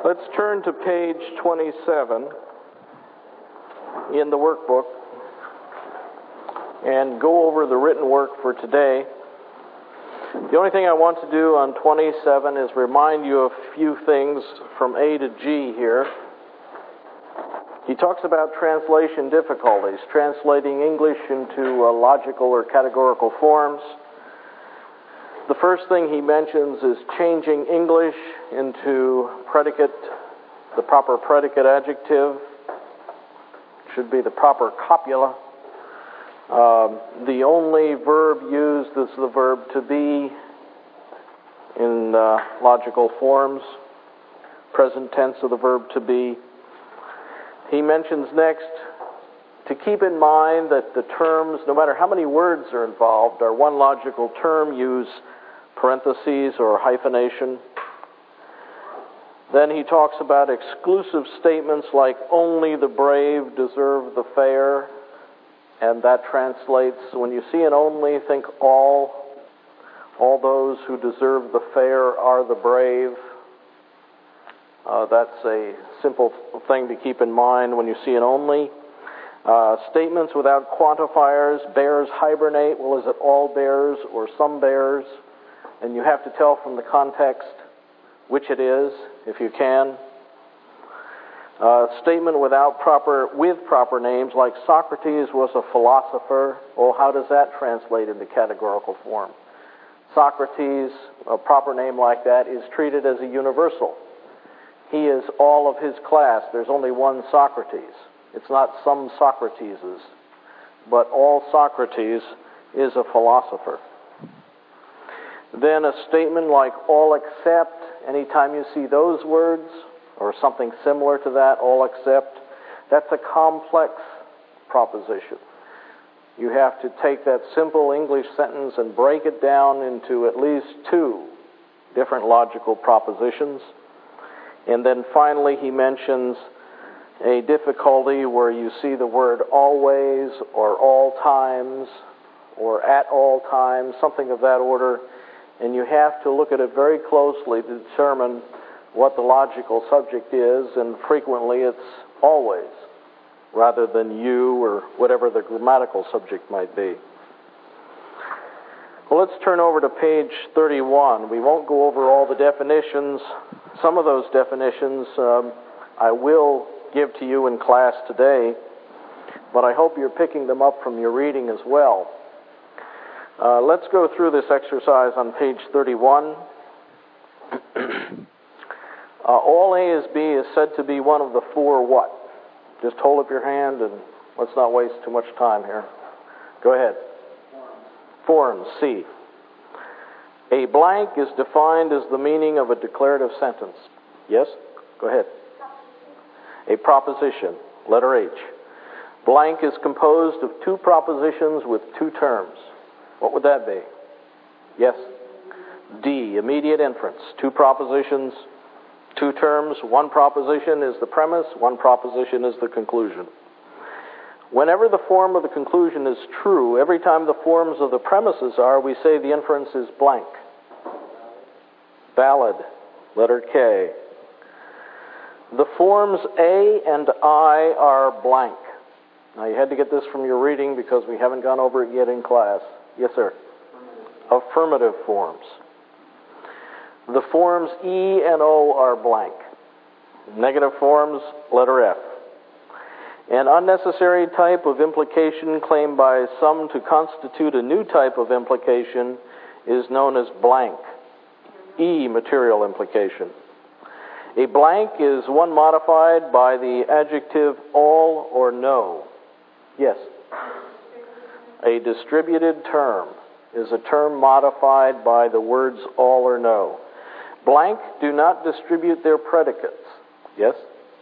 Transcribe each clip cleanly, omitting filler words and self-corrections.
Let's turn to page 27 in the workbook and go over the written work for today. The only thing I want to do on 27 is remind you of a few things from A to G here. He talks about translation difficulties, translating English into logical or categorical forms. The first thing he mentions is changing English into predicate, the proper predicate adjective. Should be the proper copula. The only verb used is the verb to be in logical forms, present tense of the verb to be. He mentions next to keep in mind that the terms, no matter how many words are involved, are one logical term, use parentheses or hyphenation. Then he talks about exclusive statements like only the brave deserve the fair, and that translates, when you see an only, think all those who deserve the fair are the brave. That's a simple thing to keep in mind when you see an only. Statements without quantifiers, bears hibernate, well, is it all bears or some bears? And you have to tell from the context which it is, if you can. Statement with proper names, like Socrates was a philosopher. Well, how does that translate into categorical form? Socrates, a proper name like that, is treated as a universal. He is all of his class. There's only one Socrates. It's not some Socrateses, but all Socrates is a philosopher. Then a statement like all except, anytime you see those words, or something similar to that, all except, that's a complex proposition. You have to take that simple English sentence and break it down into at least two different logical propositions. And then finally he mentions a difficulty where you see the word always or all times or at all times, something of that order, and you have to look at it very closely to determine what the logical subject is, and frequently it's always rather than you or whatever the grammatical subject might be. Well, let's turn over to page 31. We won't go over all the definitions. Some of those definitions I will give to you in class today, but I hope you're picking them up from your reading as well. Let's go through this exercise on page 31. All A is B is said to be one of the four what? Just hold up your hand and let's not waste too much time here. Go ahead. Forms, C. A blank is defined as the meaning of a declarative sentence. Yes? Go ahead. A proposition, letter H. Blank is composed of two propositions with two terms. What would that be? Yes? D, immediate inference. Two propositions, two terms. One proposition is the premise, one proposition is the conclusion. Whenever the form of the conclusion is true, every time the forms of the premises are, we say the inference is blank. Valid, letter K. The forms A and I are blank. Now you had to get this from your reading because we haven't gone over it yet in class. Yes, sir. Affirmative forms. The forms E and O are blank. Negative forms, letter F. An unnecessary type of implication claimed by some to constitute a new type of implication is known as blank. E, material implication. A blank is one modified by the adjective all or no. Yes. A distributed term is a term modified by the words all or no. Blank do not distribute their predicates. Yes?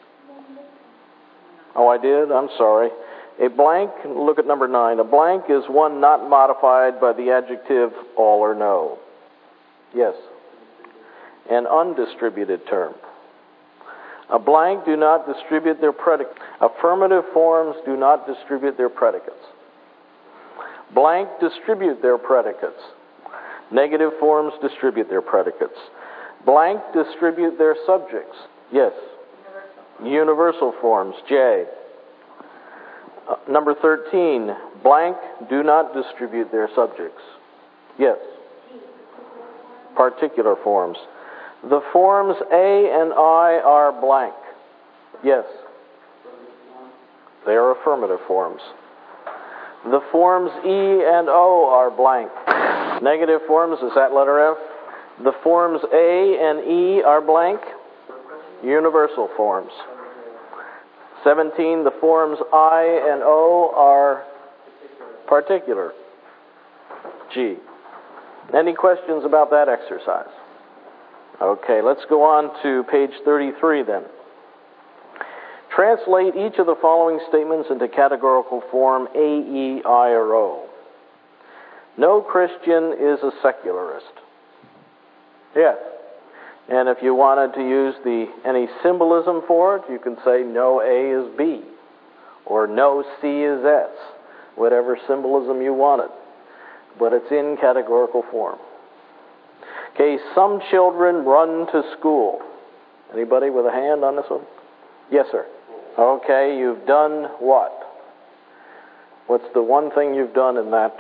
Oh, I did? I'm sorry. A blank, look at number 9. A blank is one not modified by the adjective all or no. Yes. An undistributed term. A blank do not distribute their predicates. Affirmative forms do not distribute their predicates. Blank distribute their predicates. Negative forms distribute their predicates. Blank distribute their subjects. Yes. Universal forms. J. Number 13. Blank do not distribute their subjects. Yes. Particular forms. The forms A and I are blank. Yes. They are affirmative forms. The forms E and O are blank. Negative forms, is that letter F? The forms A and E are blank. Universal forms. 17, the forms I and O are particular. G. Any questions about that exercise? Okay, let's go on to page 33 then. Translate each of the following statements into categorical form A, E, I, or O. No Christian is a secularist. Yes. And if you wanted to use any symbolism for it, you can say no A is B, or no C is S, whatever symbolism you wanted. But it's in categorical form. Okay, some children run to school. Anybody with a hand on this one? Yes, sir. Okay, you've done what? What's the one thing you've done in that,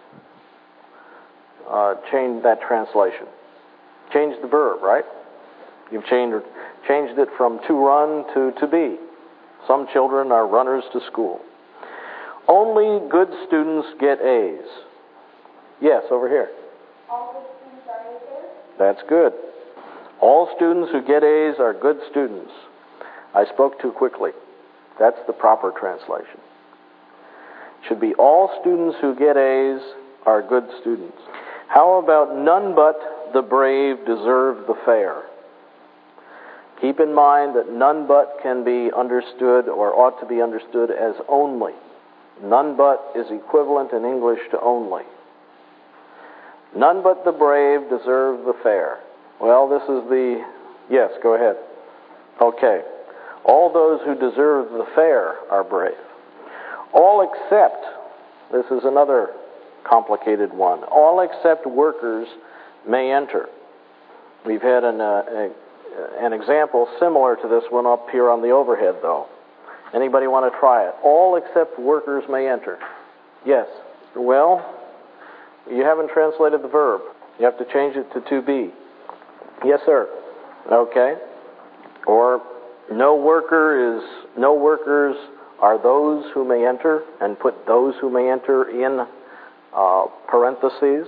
change that translation? Change the verb, right? You've changed it from to run to be. Some children are runners to school. Only good students get A's. Yes, over here. All good students are A's? That's good. All students who get A's are good students. I spoke too quickly. That's the proper translation. It should be all students who get A's are good students. How about none but the brave deserve the fair? Keep in mind that none but can be understood or ought to be understood as only. None but is equivalent in English to only. None but the brave deserve the fair. Well, this is the... Yes, go ahead. Okay. All those who deserve the fair are brave. All except... This is another complicated one. All except workers may enter. We've had an example similar to this one up here on the overhead, though. Anybody want to try it? All except workers may enter. Yes. Well, you haven't translated the verb. You have to change it to be. Yes, sir. Okay. Or no workers are those who may enter, and put those who may enter in parentheses.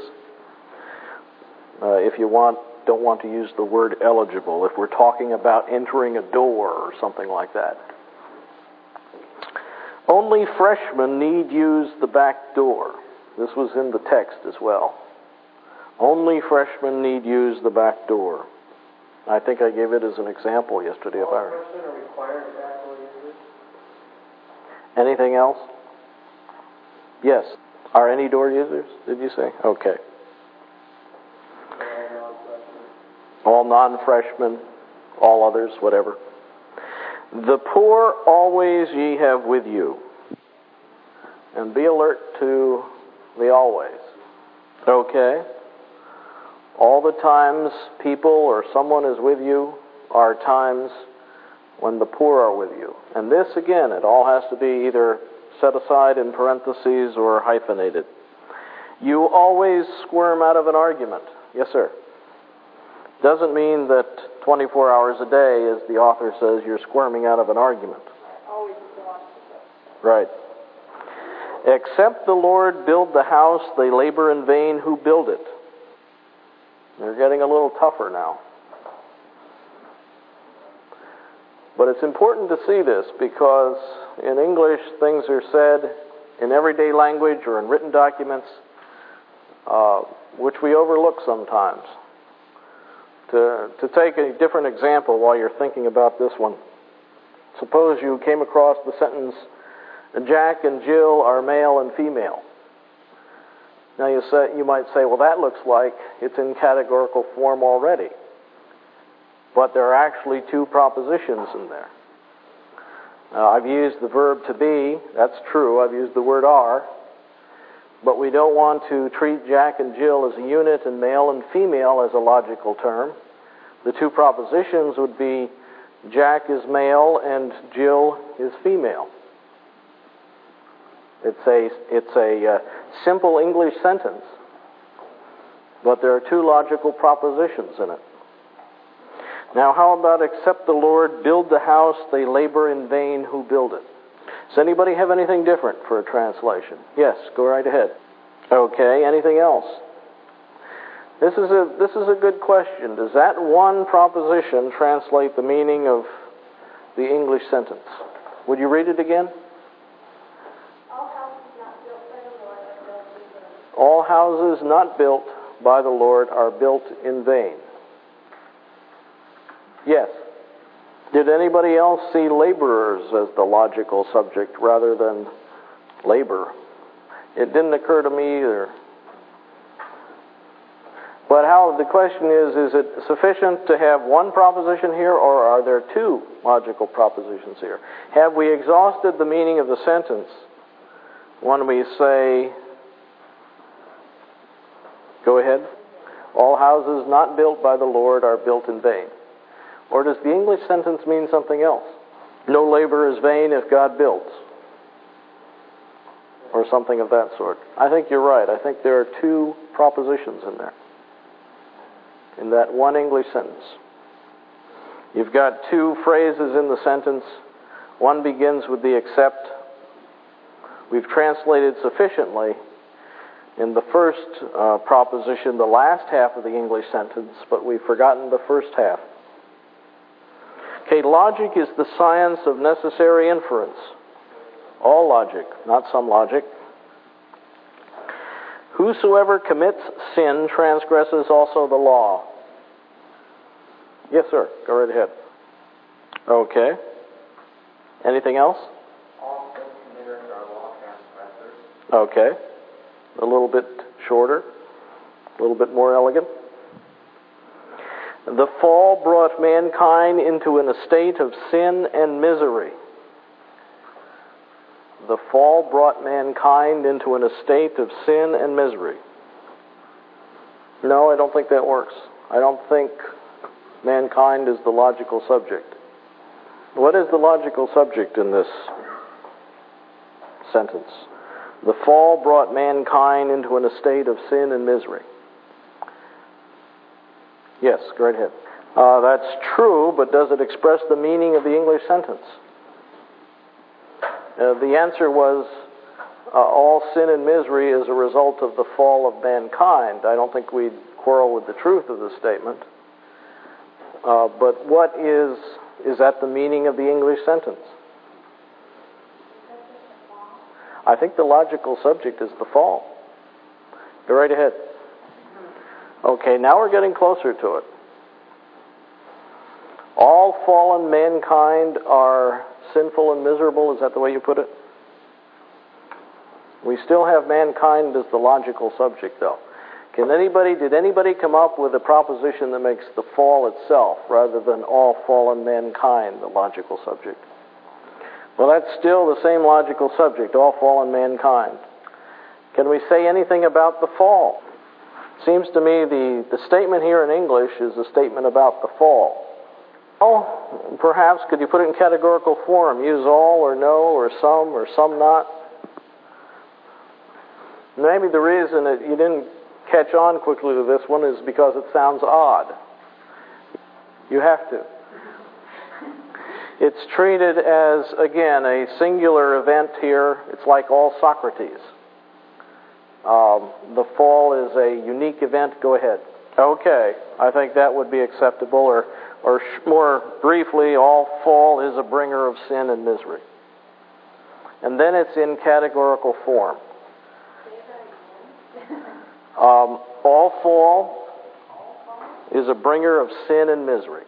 If you don't want to use the word eligible, if we're talking about entering a door or something like that. Only freshmen need use the back door. This was in the text as well. Only freshmen need use the back door. I think I gave it as an example yesterday. All freshmen are required to back door users? Anything else? Yes. Are any door users, did you say? Okay. All non-freshmen, all others, whatever. The poor always ye have with you. And be alert to the always. Okay? All the times people or someone is with you are times when the poor are with you. And this, again, it all has to be either set aside in parentheses or hyphenated. You always squirm out of an argument. Yes, sir. Doesn't mean that 24 hours a day, as the author says, you're squirming out of an argument. Always is the logical. Right. Except the Lord build the house, they labor in vain who build it. They're getting a little tougher now. But it's important to see this because in English things are said in everyday language or in written documents which we overlook sometimes. To take a different example while you're thinking about this one. Suppose you came across the sentence, Jack and Jill are male and female. Now you might say, well, that looks like it's in categorical form already. But there are actually two propositions in there. I've used the verb to be, that's true. I've used the word are. But we don't want to treat Jack and Jill as a unit and male and female as a logical term. The two propositions would be Jack is male and Jill is female. It's a simple English sentence, but there are two logical propositions in it. Now, how about except the Lord build the house, they labor in vain who build it? Does anybody have anything different for a translation? Yes, go right ahead. Okay, anything else? This is a good question. Does that one proposition translate the meaning of the English sentence? Would you read it again? All houses not built by the Lord are built in vain. Yes. Did anybody else see laborers as the logical subject rather than labor? It didn't occur to me either. But the question is it sufficient to have one proposition here, or are there two logical propositions here? Have we exhausted the meaning of the sentence when we say, go ahead, all houses not built by the Lord are built in vain? Or does the English sentence mean something else? No labor is vain if God builds. Or something of that sort. I think you're right. I think there are two propositions in there. In that one English sentence. You've got two phrases in the sentence. One begins with the except. We've translated sufficiently in the first proposition the last half of the English sentence, but we've forgotten the first half. Okay, logic is the science of necessary inference. All logic, not some logic. Whosoever commits sin transgresses also the law. Yes, sir. Go right ahead. Okay. Anything else? All sin committers are law transgressors. Okay. A little bit shorter. A little bit more elegant. The fall brought mankind into an estate of sin and misery. The fall brought mankind into an estate of sin and misery. No, I don't think that works. I don't think mankind is the logical subject. What is the logical subject in this sentence? The fall brought mankind into an estate of sin and misery. Yes, go right ahead. That's true, but does it express the meaning of the English sentence? The answer was all sin and misery is a result of the fall of mankind. I don't think we'd quarrel with the truth of the statement. But what is that the meaning of the English sentence? I think the logical subject is the fall. Go right ahead. Okay, now we're getting closer to it. All fallen mankind are sinful and miserable, is that the way you put it? We still have mankind as the logical subject, though. Did anybody come up with a proposition that makes the fall itself, rather than all fallen mankind, the logical subject? Well, that's still the same logical subject, all fallen mankind. Can we say anything about the fall? Seems to me the statement here in English is a statement about the fall. Oh, perhaps could you put it in categorical form? Use all or no or some not. Maybe the reason that you didn't catch on quickly to this one is because it sounds odd. You have to. It's treated as, again, a singular event here. It's like all Socrates. The fall is a unique event. Go ahead. Okay, I think that would be acceptable, or more briefly, all fall is a bringer of sin and misery. And then it's in categorical form. All fall is a bringer of sin and misery.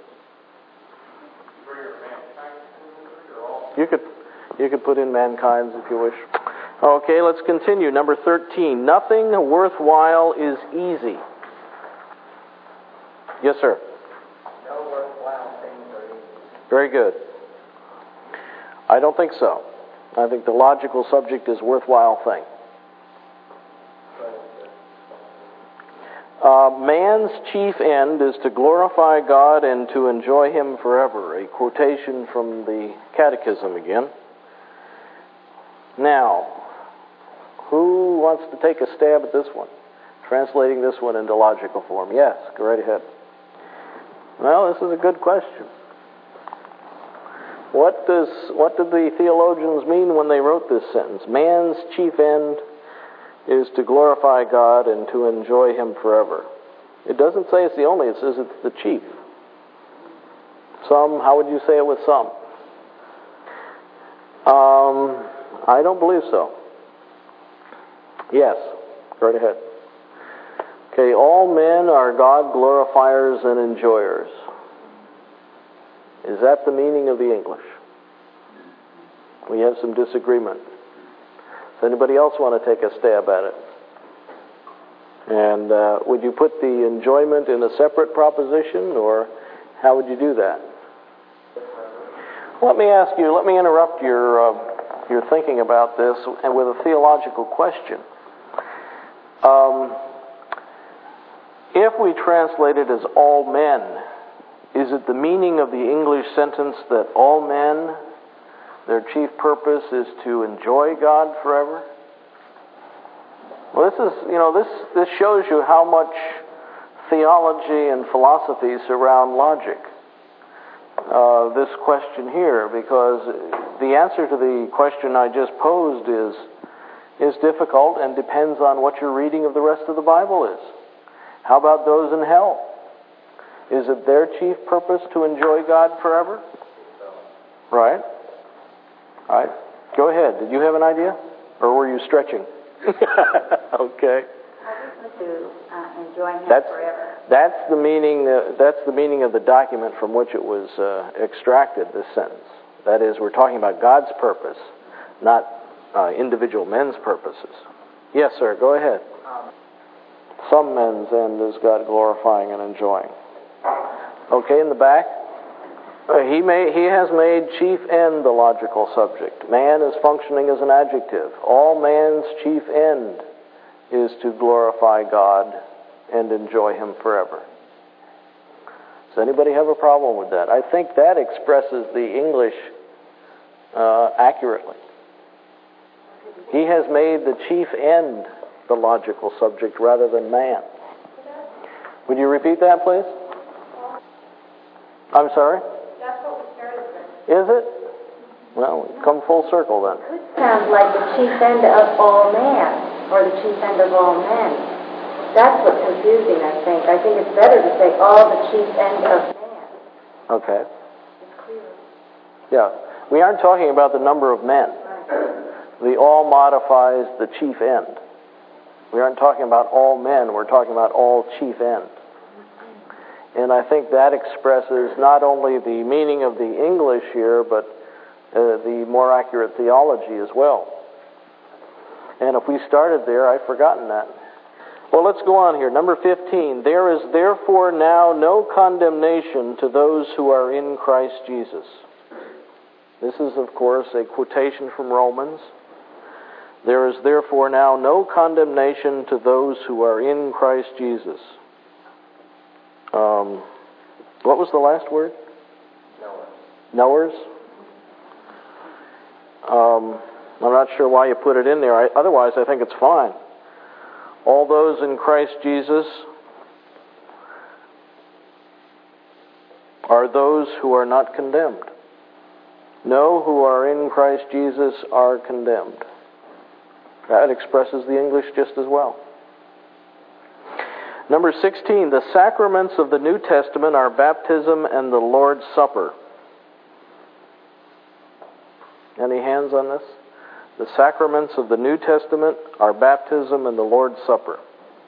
You could put in mankind's if you wish. Okay, let's continue. Number 13. Nothing worthwhile is easy. Yes, sir. No worthwhile things are easy. Very good. I don't think so. I think the logical subject is worthwhile thing. Man's chief end is to glorify God and to enjoy Him forever. A quotation from the Catechism again. Now, who wants to take a stab at this one? Translating this one into logical form. Yes, go right ahead. Well, this is a good question. What did the theologians mean when they wrote this sentence? Man's chief end is to glorify God and to enjoy Him forever. It doesn't say it's the only, it says it's the chief. Some, how would you say it with some? I don't believe so. Yes, go right ahead. Okay, all men are God glorifiers and enjoyers. Is that the meaning of the English? We have some disagreement. Does anybody else want to take a stab at it? And would you put the enjoyment in a separate proposition, or how would you do that? Let me ask you, let me interrupt your thinking about this and with a theological question. If we translate it as all men, is it the meaning of the English sentence that all men, their chief purpose is to enjoy God forever? Well, this shows you how much theology and philosophy surround logic. This question here, because the answer to the question I just posed is difficult and depends on what your reading of the rest of the Bible is. How about those in hell? Is it their chief purpose to enjoy God forever? Right? All right. Go ahead. Did you have an idea? Or were you stretching? Okay. To enjoy Him forever. That's the meaning of the document from which it was extracted, this sentence. That is, we're talking about God's purpose, not individual men's purposes. Yes, sir. Go ahead. Some men's end is God glorifying and enjoying. Okay, in the back. He has made chief end the logical subject. Man is functioning as an adjective. All man's chief end is to glorify God and enjoy Him forever. Does anybody have a problem with that? I think that expresses the English accurately. He has made the chief end the logical subject rather than man. Would you repeat that, please? I'm sorry? That's what we started with. Is it? Well, we've come full circle then. It sounds like the chief end of all man, or the chief end of all men. That's what's confusing, I think. I think it's better to say all the chief end of man. Okay. It's clear. Yeah. We aren't talking about the number of men. The all modifies the chief end. We aren't talking about all men, we're talking about all chief end. And I think that expresses not only the meaning of the English here, but the more accurate theology as well. And if we started there, I've forgotten that. Well, let's go on here. Number 15. There is therefore now no condemnation to those who are in Christ Jesus. This is, of course, a quotation from Romans. There is therefore now no condemnation to those who are in Christ Jesus. What was the last word? Knowers. I'm not sure why you put it in there. Otherwise, I think it's fine. All those in Christ Jesus are those who are not condemned. No, who are in Christ Jesus are condemned. That expresses the English just as well. Number 16, the sacraments of the New Testament are baptism and the Lord's Supper. Any hands on this? The sacraments of the New Testament are baptism and the Lord's Supper.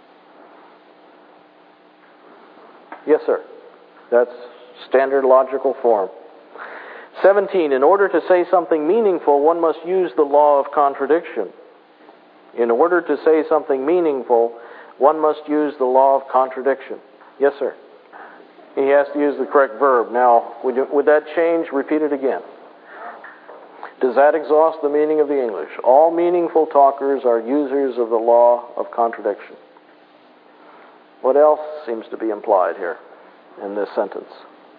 Yes, sir. That's standard logical form. 17, in order to say something meaningful, one must use the law of contradiction. In order to say something meaningful, one must use the law of contradiction. Yes, sir. He has to use the correct verb. Now, would that change? Repeat it again. Does that exhaust the meaning of the English? All meaningful talkers are users of the law of contradiction. What else seems to be implied here in this sentence?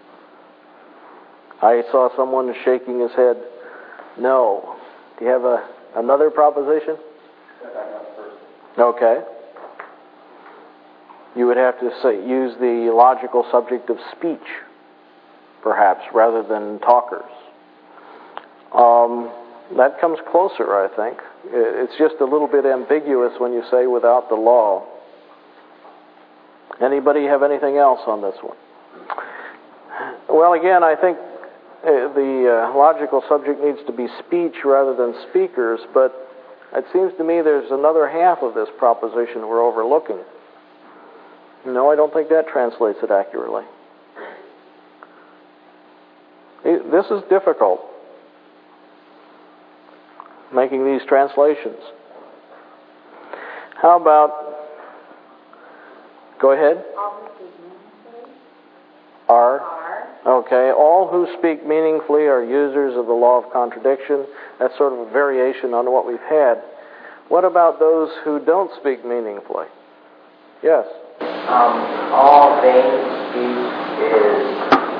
I saw someone shaking his head. No. Do you have another proposition? Okay. You would have to use the logical subject of speech, perhaps, rather than talkers. That comes closer, I think. It's just a little bit ambiguous when you say without the law. Anybody have anything else on this one? Well, again, I think the logical subject needs to be speech rather than speakers, but it seems to me there's another half of this proposition we're overlooking. No, I don't think that translates it accurately. This is difficult, making these translations. How about, go ahead. Okay, all who speak meaningfully are users of the law of contradiction. That's sort of a variation on what we've had. What about those who don't speak meaningfully? Yes? All they speak is...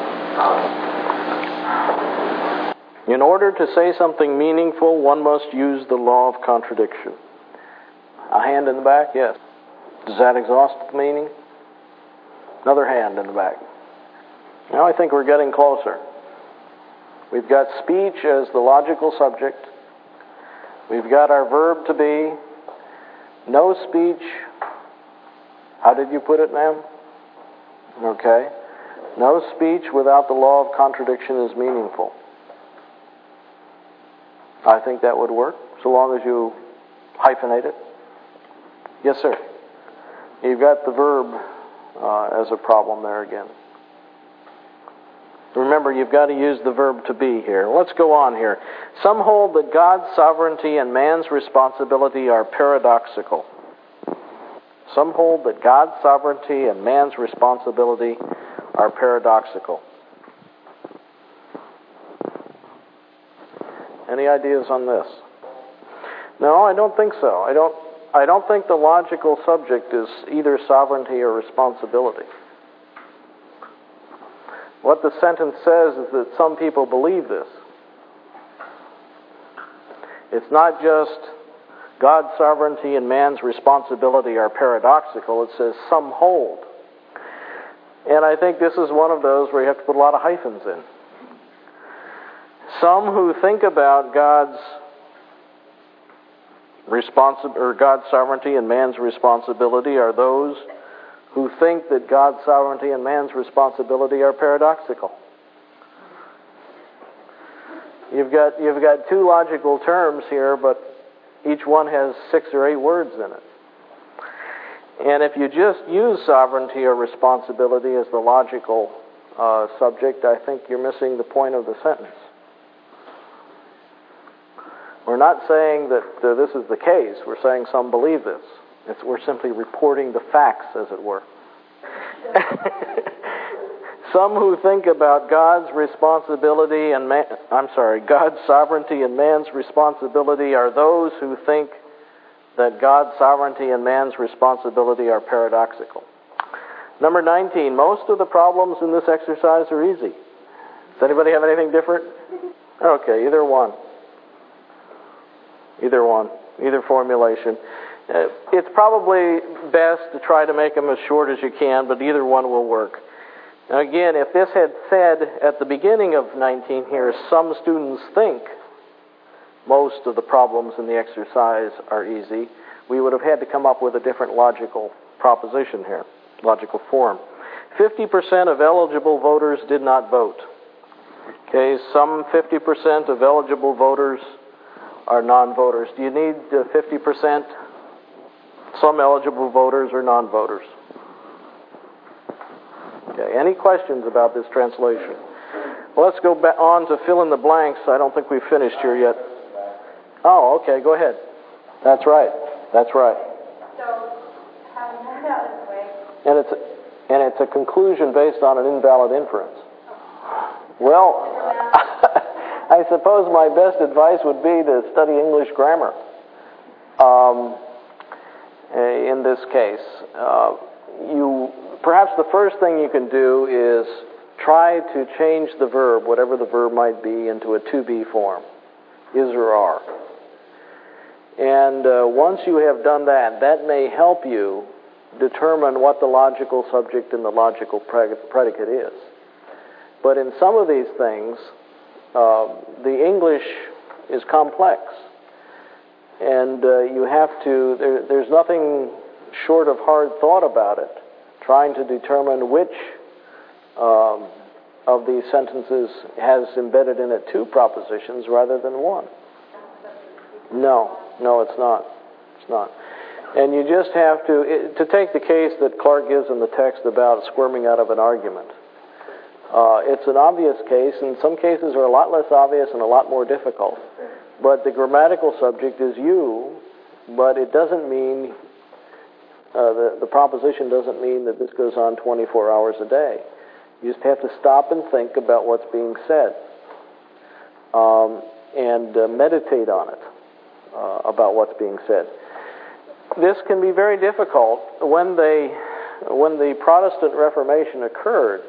In order to say something meaningful, one must use the law of contradiction. A hand in the back? Yes. Does that exhaust the meaning? Another hand in the back. Now I think we're getting closer. We've got speech as the logical subject. We've got our verb to be. No speech. How did you put it, ma'am? Okay. No speech without the law of contradiction is meaningful. I think that would work, so long as you hyphenate it. Yes, sir. You've got the verb as a problem there again. Remember, you've got to use the verb to be here. Let's go on here. Some hold that God's sovereignty and man's responsibility are paradoxical. Some hold that God's sovereignty and man's responsibility are paradoxical. Any ideas on this? No, I don't think so. I don't think the logical subject is either sovereignty or responsibility. What the sentence says is that some people believe this. It's not just God's sovereignty and man's responsibility are paradoxical. It says some hold. And I think this is one of those where you have to put a lot of hyphens in. Some who think about God's sovereignty and man's responsibility are those who think that God's sovereignty and man's responsibility are paradoxical. You've got two logical terms here, but each one has 6 or 8 words in it. And if you just use sovereignty or responsibility as the logical subject, I think you're missing the point of the sentence. We're not saying that this is the case. We're saying some believe this. We're simply reporting the facts, as it were. Some who think about God's responsibility and God's sovereignty and man's responsibility are those who think that God's sovereignty and man's responsibility are paradoxical. Number 19, most of the problems in this exercise are easy. Does anybody have anything different? Okay, either one. Either formulation. It's probably best to try to make them as short as you can, but either one will work. Now again, if this had said at the beginning of 19 here, some students think most of the problems in the exercise are easy, we would have had to come up with a different logical proposition here, logical form. 50% of eligible voters did not vote. Okay, some 50% of eligible voters are non-voters. Do you need 50%? Some eligible voters or non-voters. Okay, any questions about this translation? Well, let's go back on to fill in the blanks. I don't think we've finished here yet. Oh, okay, go ahead. That's right. So, having that out of the way... And it's a conclusion based on an invalid inference. Well, I suppose my best advice would be to study English grammar in this case. perhaps the first thing you can do is try to change the verb, whatever the verb might be, into a to be form, is or are. And once you have done that, that may help you determine what the logical subject and the logical predicate is. But in some of these things, the English is complex. And you have to, there's nothing short of hard thought about it, trying to determine which of these sentences has embedded in it two propositions rather than one. No, it's not. It's not. And you just have to take the case that Clark gives in the text about squirming out of an argument. It's an obvious case, and some cases are a lot less obvious and a lot more difficult. But the grammatical subject is you, but it doesn't mean, the proposition doesn't mean that this goes on 24 hours a day. You just have to stop and think about what's being said, and meditate on it, about what's being said. This can be very difficult. When the Protestant Reformation occurred,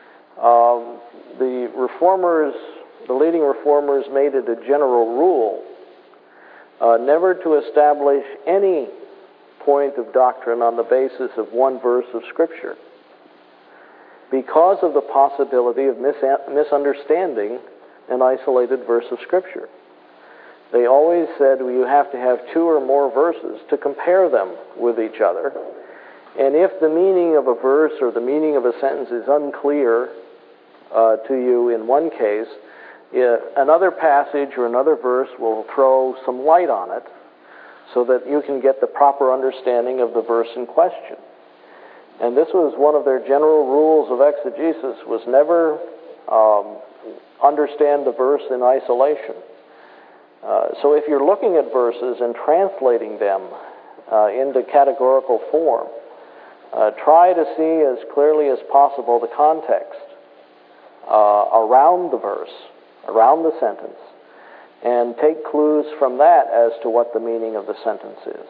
the leading reformers made it a general rule never to establish any point of doctrine on the basis of one verse of Scripture, because of the possibility of misunderstanding an isolated verse of Scripture. They always said, well, you have to have two or more verses to compare them with each other. And if the meaning of a verse or the meaning of a sentence is unclear to you in one case, another passage or another verse will throw some light on it so that you can get the proper understanding of the verse in question. And this was one of their general rules of exegesis, was never understand the verse in isolation. So if you're looking at verses and translating them into categorical form, try to see as clearly as possible the context around the verse, around the sentence, and take clues from that as to what the meaning of the sentence is.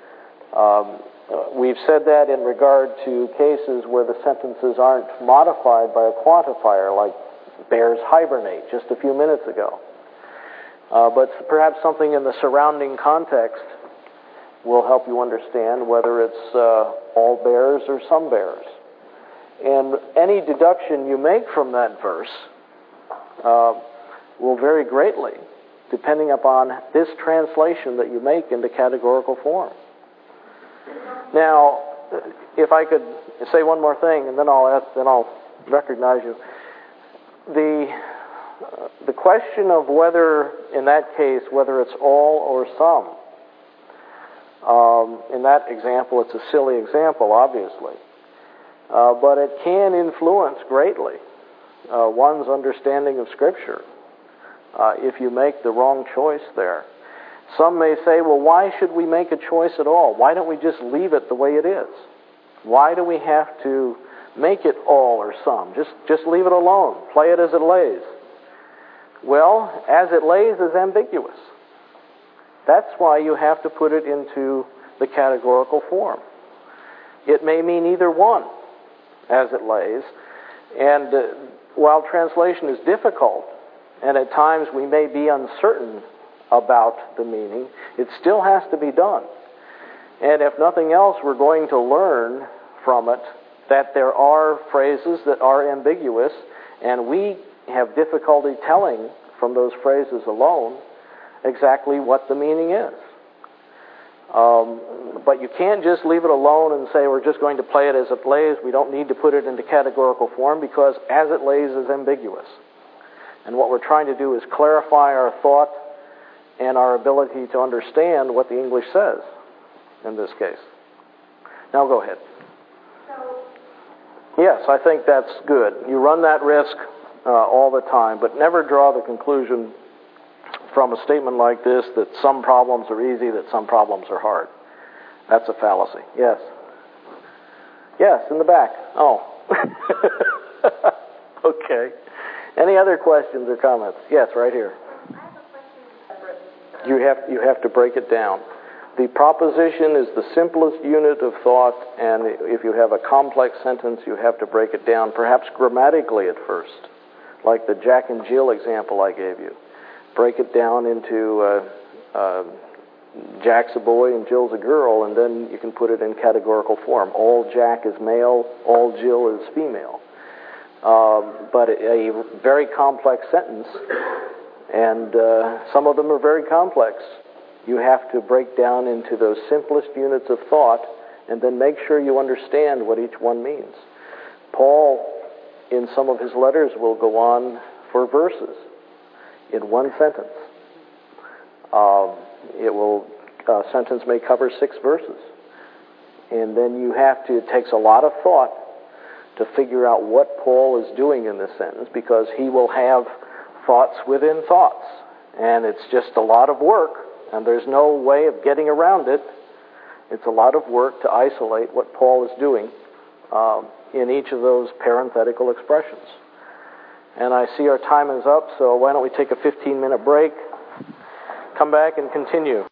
We've said that in regard to cases where the sentences aren't modified by a quantifier, like bears hibernate just a few minutes ago. But perhaps something in the surrounding context will help you understand whether it's all bears or some bears. And any deduction you make from that verse will vary greatly, depending upon this translation that you make into categorical form. Now, if I could say one more thing, and then I'll recognize you. The question of whether, in that case, whether it's all or some, in that example, it's a silly example, obviously, but it can influence greatly one's understanding of Scripture if you make the wrong choice there. Some may say, well, why should we make a choice at all? Why don't we just leave it the way it is? Why do we have to make it all or some? Just leave it alone. Play it as it lays. Well, as it lays is ambiguous. That's why you have to put it into the categorical form. It may mean either one, as it lays, and while translation is difficult, and at times we may be uncertain about the meaning, it still has to be done. And if nothing else, we're going to learn from it that there are phrases that are ambiguous, and we have difficulty telling from those phrases alone exactly what the meaning is. But you can't just leave it alone and say we're just going to play it as it lays. We don't need to put it into categorical form, because as it lays is ambiguous. And what we're trying to do is clarify our thought and our ability to understand what the English says in this case. Now go ahead. Yes, I think that's good. You run that risk all the time, but never draw the conclusion from a statement like this that some problems are easy, that some problems are hard. That's a fallacy. Yes. Yes, in the back. Oh. Okay. Any other questions or comments? Yes, right here. You have to break it down. The proposition is the simplest unit of thought, and if you have a complex sentence, you have to break it down, perhaps grammatically at first, like the Jack and Jill example I gave you. Break it down into Jack's a boy and Jill's a girl, and then you can put it in categorical form. All Jack is male, all Jill is female. But a very complex sentence, and some of them are very complex. You have to break down into those simplest units of thought and then make sure you understand what each one means. Paul, in some of his letters, will go on for verses in one sentence. A sentence may cover 6 verses. And then it takes a lot of thought to figure out what Paul is doing in this sentence, because he will have thoughts within thoughts. And it's just a lot of work. And there's no way of getting around it. It's a lot of work to isolate what Paul is doing in each of those parenthetical expressions. And I see our time is up, so why don't we take a 15-minute break, come back and continue.